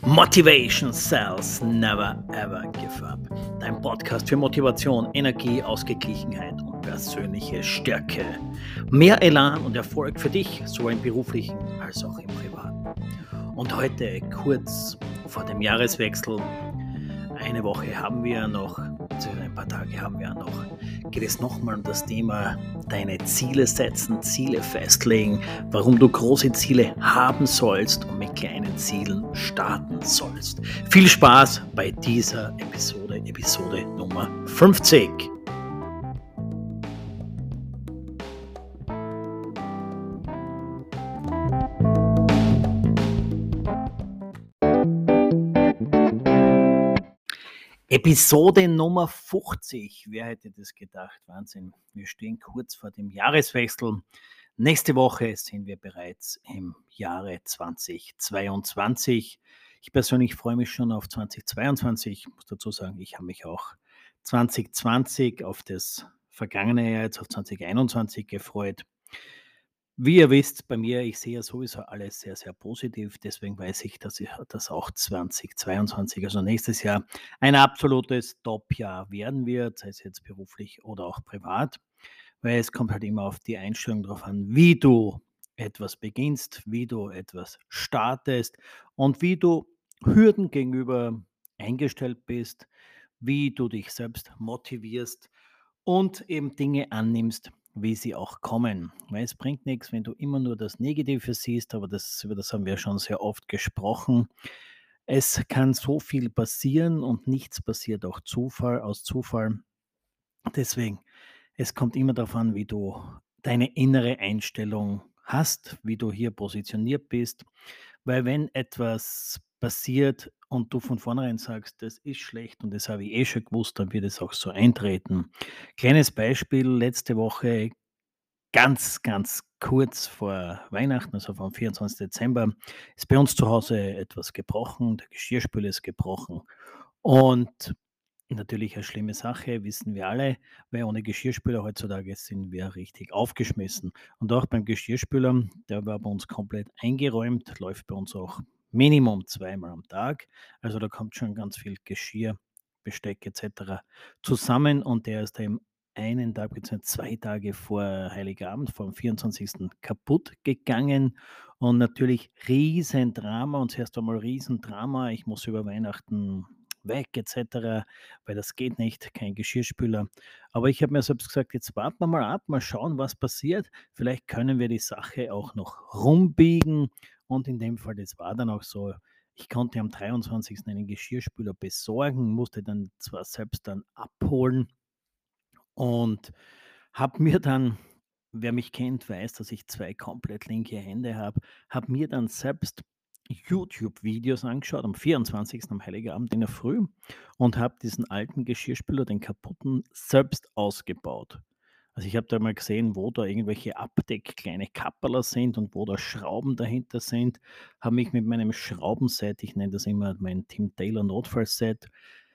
Motivation Cells Never Ever Give Up. Dein Podcast für Motivation, Energie, Ausgeglichenheit und persönliche Stärke. Mehr Elan und Erfolg für dich, sowohl im beruflichen als auch im privaten. Und heute, kurz vor dem Jahreswechsel, eine Woche haben wir noch, ein paar Tage haben wir noch, geht es nochmal um das Thema deine Ziele setzen, Ziele festlegen, warum du große Ziele haben sollst und mit kleinen Zielen starten sollst. Viel Spaß bei dieser Episode Nummer 50. Episode Nummer 50. Wer hätte das gedacht? Wahnsinn. Wir stehen kurz vor dem Jahreswechsel. Nächste Woche sind wir bereits im Jahre 2022. Ich persönlich freue mich schon auf 2022. Ich muss dazu sagen, ich habe mich auch 2020 auf das vergangene Jahr, jetzt auf 2021 gefreut. Wie ihr wisst, bei mir, ich sehe ja sowieso alles sehr, sehr positiv. Deswegen weiß ich, dass das auch 2022, also nächstes Jahr, ein absolutes Top-Jahr werden wird, sei es jetzt beruflich oder auch privat. Weil es kommt halt immer auf die Einstellung drauf an, wie du etwas beginnst, wie du etwas startest und wie du Hürden gegenüber eingestellt bist, wie du dich selbst motivierst und eben Dinge annimmst, wie sie auch kommen. Weil es bringt nichts, wenn du immer nur das Negative siehst, aber über das haben wir schon sehr oft gesprochen. Es kann so viel passieren und nichts passiert auch aus Zufall. Deswegen, es kommt immer darauf an, wie du deine innere Einstellung hast, wie du hier positioniert bist. Weil wenn etwas passiert und du von vornherein sagst, das ist schlecht und das habe ich eh schon gewusst, dann wird es auch so eintreten. Kleines Beispiel, letzte Woche, ganz kurz vor Weihnachten, also vom 24. Dezember, ist bei uns zu Hause etwas gebrochen, der Geschirrspüler ist gebrochen. Und natürlich eine schlimme Sache, wissen wir alle, weil ohne Geschirrspüler heutzutage sind wir richtig aufgeschmissen. Und auch beim Geschirrspüler, der war bei uns komplett eingeräumt, läuft bei uns auch Minimum zweimal am Tag. Also da kommt schon ganz viel Geschirr, Besteck etc. zusammen und der ist eben einen Tag bzw. 2 Tage vor Heiligabend, vor dem 24. kaputt gegangen und natürlich Riesendrama und zuerst einmal Riesendrama. Ich muss über Weihnachten weg et weil das geht nicht, kein Geschirrspüler. Aber ich habe mir selbst gesagt: „Jetzt warten wir mal ab, mal schauen, was passiert. Vielleicht können wir die Sache auch noch rumbiegen.“ Und in dem Fall, das war dann auch so. Ich konnte am 23. einen Geschirrspüler besorgen, musste dann zwar selbst dann abholen und habe mir dann, wer mich kennt, weiß, dass ich 2 komplett linke Hände habe mir dann selbst YouTube-Videos angeschaut am 24. am Heiligabend in der Früh und habe diesen alten Geschirrspüler, den kaputten, selbst ausgebaut. Also, ich habe da mal gesehen, wo da irgendwelche kleine Kapperler sind und wo da Schrauben dahinter sind, habe mich mit meinem Schraubenset, ich nenne das immer mein Tim Taylor Notfallset,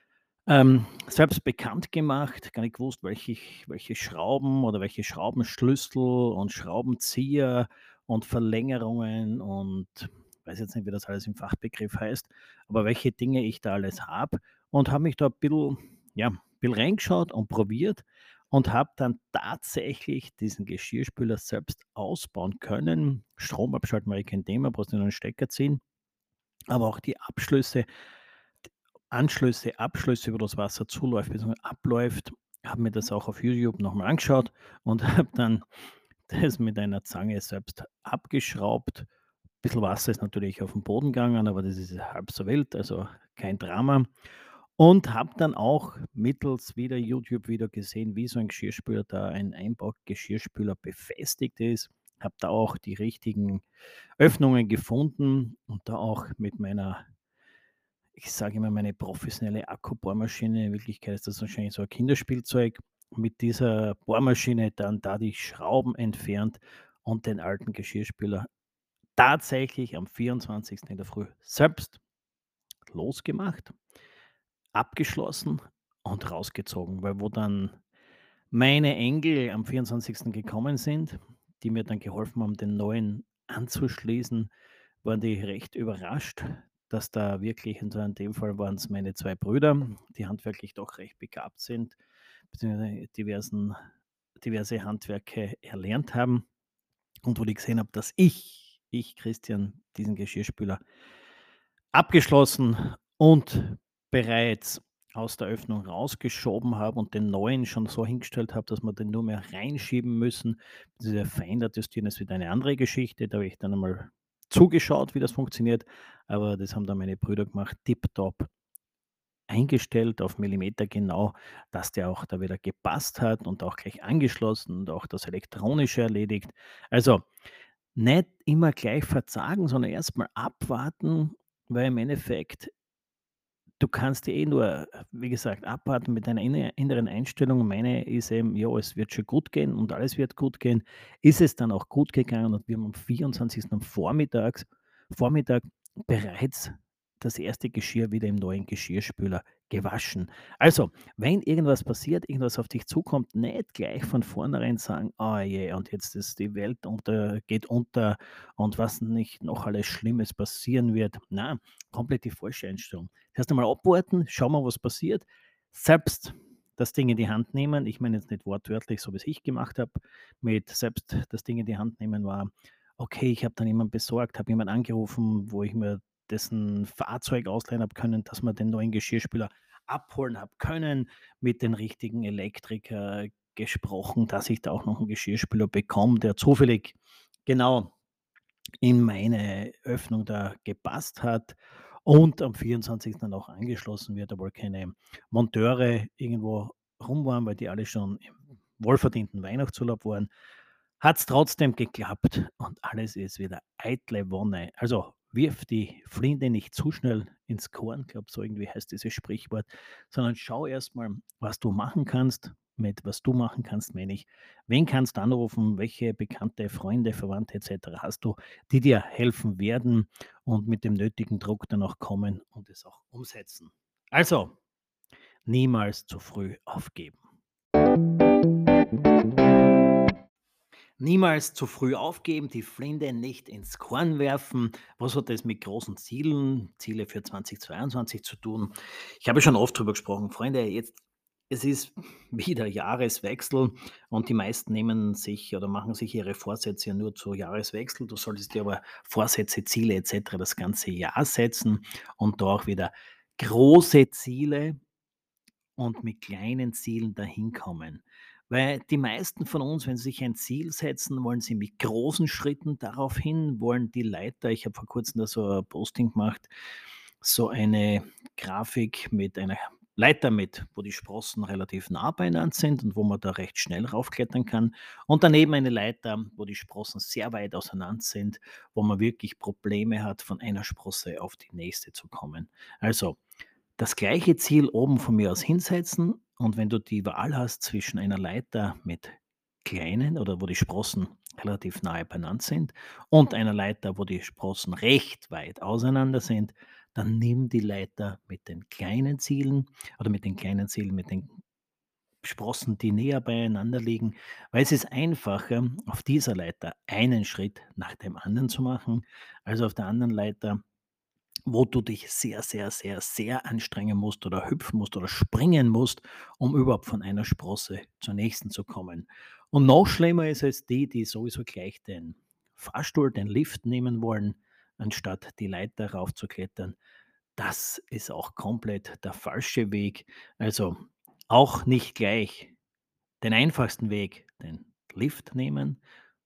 selbst bekannt gemacht, gar nicht gewusst, welche Schrauben oder welche Schraubenschlüssel und Schraubenzieher und Verlängerungen und weiß jetzt nicht, wie das alles im Fachbegriff heißt, aber welche Dinge ich da alles habe und habe mich da ein bisschen, ja, bisschen reingeschaut und probiert und habe dann tatsächlich diesen Geschirrspüler selbst ausbauen können. Strom abschalten war eh kein Thema, brauchst du nur 'n Stecker ziehen, aber auch die Abschlüsse, wo das Wasser zuläuft beziehungsweise abläuft, habe mir das auch auf YouTube noch mal angeschaut und habe dann das mit einer Zange selbst abgeschraubt. Bisschen Wasser ist natürlich auf den Boden gegangen, aber das ist ja halb so wild, also kein Drama. Und habe dann auch mittels wieder YouTube-Video gesehen, wie so ein Geschirrspüler da ein Einbau-Geschirrspüler befestigt ist. Habe da auch die richtigen Öffnungen gefunden und da auch mit meiner, ich sage immer, meine professionelle Akkubohrmaschine, in Wirklichkeit ist das wahrscheinlich so ein Kinderspielzeug, mit dieser Bohrmaschine dann da die Schrauben entfernt und den alten Geschirrspüler tatsächlich am 24. in der Früh selbst losgemacht, abgeschlossen und rausgezogen, weil wo dann meine Enkel am 24. gekommen sind, die mir dann geholfen haben, den neuen anzuschließen, waren die recht überrascht, dass da wirklich, und zwar in dem Fall waren es meine 2 Brüder, die handwerklich doch recht begabt sind, beziehungsweise diverse Handwerke erlernt haben, und wo ich gesehen habe, dass ich Christian, diesen Geschirrspüler abgeschlossen und bereits aus der Öffnung rausgeschoben habe und den neuen schon so hingestellt habe, dass wir den nur mehr reinschieben müssen. Diese verändert justieren ist wieder eine andere Geschichte. Da habe ich dann einmal zugeschaut, wie das funktioniert, aber das haben dann meine Brüder gemacht, tipptopp eingestellt auf Millimeter genau, dass der auch da wieder gepasst hat und auch gleich angeschlossen und auch das Elektronische erledigt. Also, nicht immer gleich verzagen, sondern erst mal abwarten, weil im Endeffekt du kannst eh nur, wie gesagt, abwarten mit deiner inneren Einstellung. Meine ist eben: „Ja, es wird schon gut gehen und alles wird gut gehen.“ Ist es dann auch gut gegangen, und wir haben am 24. am Vormittag bereits das erste Geschirr wieder im neuen Geschirrspüler gewaschen. Also, wenn irgendwas passiert, irgendwas auf dich zukommt, nicht gleich von vornherein sagen: „Oh je, und jetzt ist die Welt geht unter und was nicht noch alles Schlimmes passieren wird.“ Na, komplett die falsche Einstellung. Erst einmal abwarten, schauen wir, was passiert. Selbst das Ding in die Hand nehmen, ich meine jetzt nicht wortwörtlich, so wie es ich gemacht habe, mit selbst das Ding in die Hand nehmen war, okay, ich habe dann jemanden besorgt, habe jemanden angerufen, wo ich mir dessen Fahrzeug ausleihen habe können, dass wir den neuen Geschirrspüler abholen habe können, mit den richtigen Elektriker gesprochen, dass ich da auch noch einen Geschirrspüler bekomme, der zufällig genau in meine Öffnung da gepasst hat und am 24. dann auch angeschlossen wird, obwohl keine Monteure irgendwo rum waren, weil die alle schon im wohlverdienten Weihnachtsurlaub waren, hat es trotzdem geklappt und alles ist wieder eitle Wonne. Also, wirf die Flinte nicht zu schnell ins Korn, glaube, so irgendwie heißt dieses Sprichwort, sondern schau erst mal, was du machen kannst. Mit was du machen kannst, meine ich, wen kannst du anrufen, welche Bekannte, Freunde, Verwandte et cetera hast du, die dir helfen werden und mit dem nötigen Druck dann auch kommen und es auch umsetzen. Also, niemals zu früh aufgeben. Niemals zu früh aufgeben, die Flinte nicht ins Korn werfen. Was hat das mit großen Ziele für 2022 zu tun? Ich habe schon oft drüber gesprochen. Freunde, jetzt es ist wieder Jahreswechsel und die meisten nehmen sich oder machen sich ihre Vorsätze ja nur zu Jahreswechsel. Du solltest dir aber Vorsätze, Ziele et cetera das ganze Jahr setzen und da auch wieder große Ziele und mit kleinen Zielen dahin kommen. Weil die meisten von uns, wenn sie sich ein Ziel setzen, wollen sie mit großen Schritten darauf hin, wollen die Leiter, ich habe vor Kurzem da so ein Posting gemacht, so eine Grafik mit einer Leiter mit, wo die Sprossen relativ nah beieinander sind und wo man da recht schnell raufklettern kann. Und daneben eine Leiter, wo die Sprossen sehr weit auseinander sind, wo man wirklich Probleme hat, von einer Sprosse auf die nächste zu kommen. Also das gleiche Ziel oben von mir aus hinsetzen, und wenn du die Wahl hast zwischen einer Leiter mit kleinen oder wo die Sprossen relativ nahe beieinander sind und einer Leiter, wo die Sprossen recht weit auseinander sind, dann nimm die Leiter mit den kleinen Zielen oder mit den Sprossen, die näher beieinander liegen, weil es ist einfacher, auf dieser Leiter einen Schritt nach dem anderen zu machen, als auf der anderen Leiter, wo du dich sehr, sehr, sehr, sehr anstrengen musst oder hüpfen musst oder springen musst, um überhaupt von einer Sprosse zur nächsten zu kommen. Und noch schlimmer ist es die, die sowieso gleich den Fahrstuhl, den Lift nehmen wollen, anstatt die Leiter raufzuklettern. Das ist auch komplett der falsche Weg. Also auch nicht gleich den einfachsten Weg, den Lift nehmen.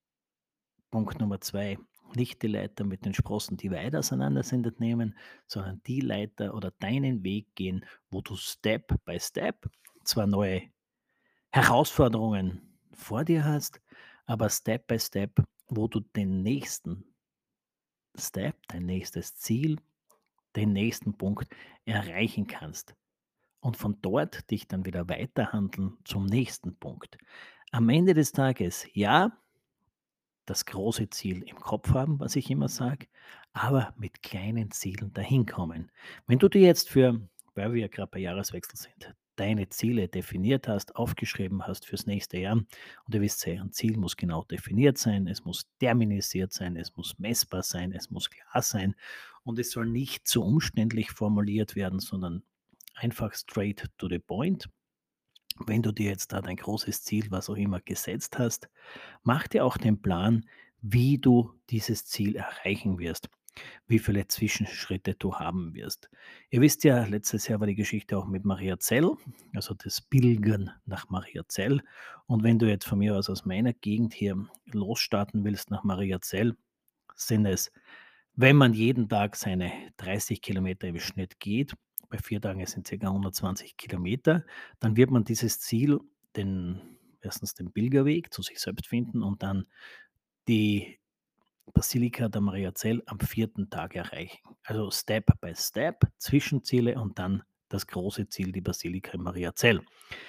Punkt Nummer 2: nicht die Leiter mit den Sprossen, die weit auseinander sind, nehmen, sondern die Leiter oder deinen Weg gehen, wo du Step by Step zwar neue Herausforderungen vor dir hast, aber Step by Step, wo du den nächsten Step, dein nächstes Ziel, den nächsten Punkt erreichen kannst und von dort dich dann wieder weiterhandeln zum nächsten Punkt. Am Ende des Tages, ja, das große Ziel im Kopf haben, was ich immer sage, aber mit kleinen Zielen dahin kommen. Wenn du dir jetzt für, weil wir ja gerade bei Jahreswechsel sind, deine Ziele definiert hast, aufgeschrieben hast fürs nächste Jahr. Und ihr wisst ja, ein Ziel muss genau definiert sein, es muss terminisiert sein, es muss messbar sein, es muss klar sein und es soll nicht zu umständlich formuliert werden, sondern einfach straight to the point. Wenn du dir jetzt da dein großes Ziel, was auch immer, gesetzt hast, mach dir auch den Plan, wie du dieses Ziel erreichen wirst, wie viele Zwischenschritte du haben wirst. Ihr wisst ja, letztes Jahr war die Geschichte auch mit Mariazell, also das Pilgern nach Mariazell. Und wenn du jetzt von mir aus meiner Gegend hier losstarten willst nach Mariazell, sind es, wenn man jeden Tag seine 30 Kilometer im Schnitt geht, bei 4 Tagen sind es ca. 120 Kilometer, dann wird man dieses Ziel, erstens den Pilgerweg zu sich selbst finden und dann die Basilika der Mariazell am 4. Tag erreichen. Also Step by Step, Zwischenziele und dann das große Ziel, die Basilika Mariazell.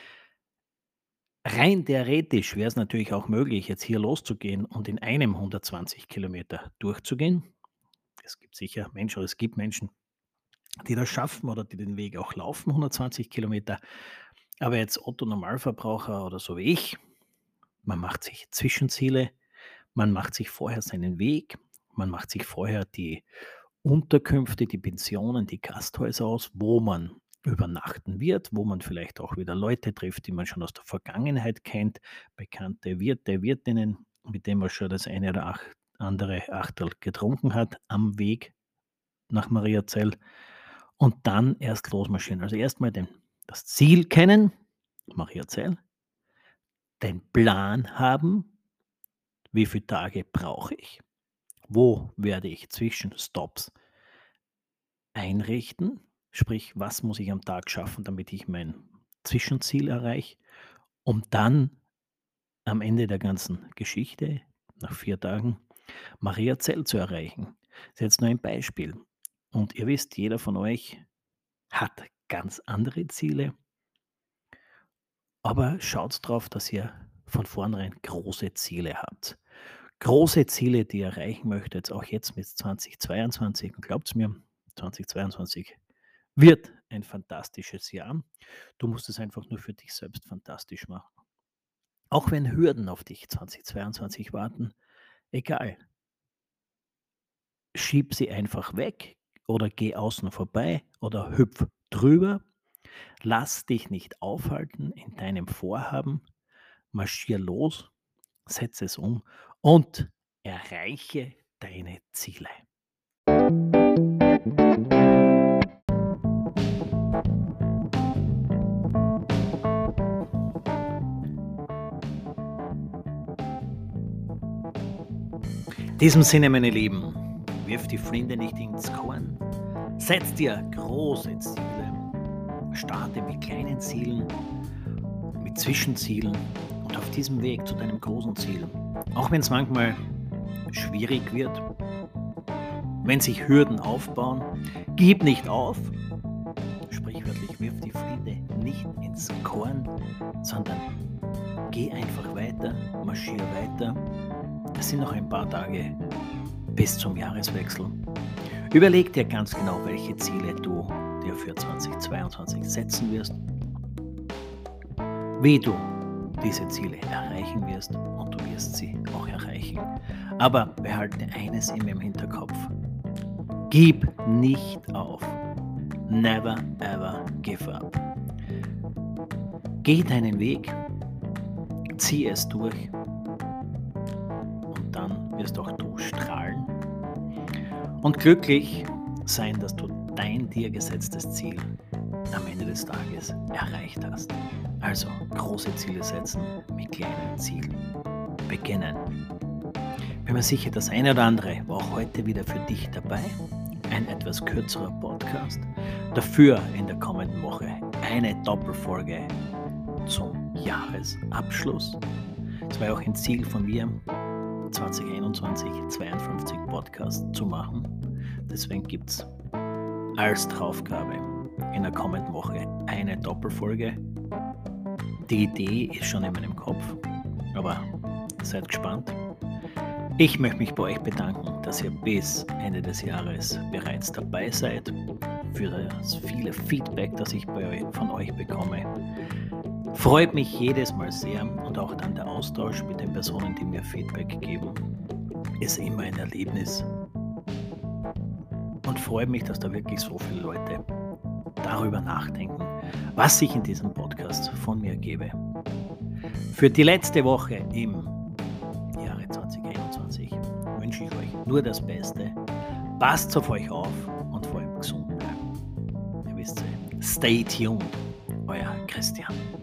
Rein theoretisch wäre es natürlich auch möglich, jetzt hier loszugehen und in einem 120 Kilometer durchzugehen. Es gibt sicher Menschen oder es gibt Menschen, die das schaffen oder die den Weg auch laufen, 120 Kilometer. Aber jetzt Otto Normalverbraucher oder so wie ich, man macht sich Zwischenziele, man macht sich vorher seinen Weg, man macht sich vorher die Unterkünfte, die Pensionen, die Gasthäuser aus, wo man übernachten wird, wo man vielleicht auch wieder Leute trifft, die man schon aus der Vergangenheit kennt, bekannte Wirte, Wirtinnen, mit denen man schon das eine oder andere Achtel getrunken hat am Weg nach Mariazell und dann erst losmarschieren. Also erstmal das Ziel kennen, Mariazell, den Plan haben, wie viele Tage brauche ich, wo werde ich Zwischenstopps einrichten, sprich, was muss ich am Tag schaffen, damit ich mein Zwischenziel erreiche, um dann am Ende der ganzen Geschichte, nach 4 Tagen, Mariazell zu erreichen. Das ist jetzt nur ein Beispiel. Und ihr wisst, jeder von euch hat ganz andere Ziele, aber schaut drauf, dass ihr von vornherein große Ziele habt. Große Ziele, die ihr erreichen möchtet, auch jetzt mit 2022. Und glaubt's mir, 2022 wird ein fantastisches Jahr. Du musst es einfach nur für dich selbst fantastisch machen. Auch wenn Hürden auf dich 2022 warten, egal. Schieb sie einfach weg oder geh außen vorbei oder hüpf drüber. Lass dich nicht aufhalten in deinem Vorhaben. Marschier los, setze es um und erreiche deine Ziele. In diesem Sinne, meine Lieben, wirf die Flinte nicht ins Korn, setz dir große Ziele, starte mit kleinen Zielen, mit Zwischenzielen und auf diesem Weg zu deinem großen Ziel, auch wenn es manchmal schwierig wird, wenn sich Hürden aufbauen, gib nicht auf, sprichwörtlich wirf die Flinte nicht ins Korn, sondern geh einfach weiter, marschier weiter. Es sind noch ein paar Tage bis zum Jahreswechsel. Überleg dir ganz genau, welche Ziele du dir für 2022 setzen wirst, wie du diese Ziele erreichen wirst und du wirst sie auch erreichen. Aber behalte eines immer im Hinterkopf. Gib nicht auf. Never ever give up. Geh deinen Weg, zieh es durch und dann wirst auch du strahlen und glücklich sein, dass du dein dir gesetztes Ziel am Ende des Tages erreicht hast. Also große Ziele setzen, mit kleinen Zielen beginnen. Bin mir sicher, das eine oder andere war auch heute wieder für dich dabei. Ein etwas kürzerer Podcast. Dafür in der kommenden Woche eine Doppelfolge zum Jahresabschluss. Es war auch ein Ziel von mir, 2021 52 Podcasts zu machen. Deswegen gibt es als Draufgabe in der kommenden Woche eine Doppelfolge. Die Idee ist schon in meinem Kopf, aber seid gespannt. Ich möchte mich bei euch bedanken, dass ihr bis Ende des Jahres bereits dabei seid. für das viele Feedback, das ich von euch bekomme. Freut mich jedes Mal sehr und auch dann der Austausch mit den Personen, die mir Feedback geben, ist immer ein Erlebnis. Und freut mich, dass da wirklich so viele Leute darüber nachdenken, was ich in diesem Podcast von mir gebe. Für die letzte Woche im Jahre 2021 wünsche ich euch nur das Beste. Passt auf euch auf und vor allem gesund bleiben. Ihr wisst, stay tuned. Euer Christian.